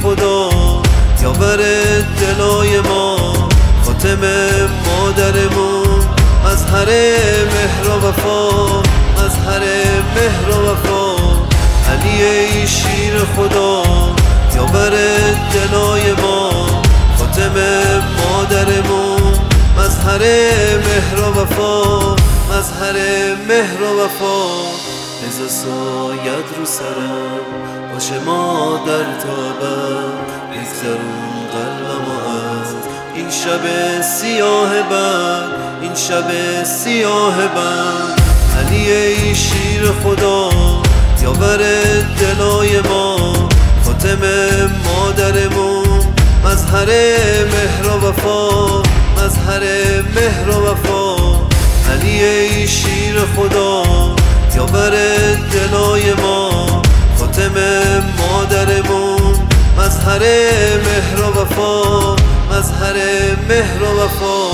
خدا، یاور دلای ما، خاتم مادرمون، مظهر مهر و وفا، مظهر مهر و وفا. علی ای شیر خدا، یاور دلای ما، خاتم مادرمون، مظهر مهر و وفا، مظهر مهر و وفا. بذار سایت رو سرم باشه مادر تا ابد، بگذرون قلبمو از این شب سیاه بد، این شب سیاه بد. علی ای شیر خدا، یاور دلای ما، خاتم مادرمون، مظهر مهر و وفا، مظهر مهر و وفا. علی ای شیر خدا، یاور دلای ما، خاتم مادرمون، مظهر مهر و وفا، مظهر مهر و وفا.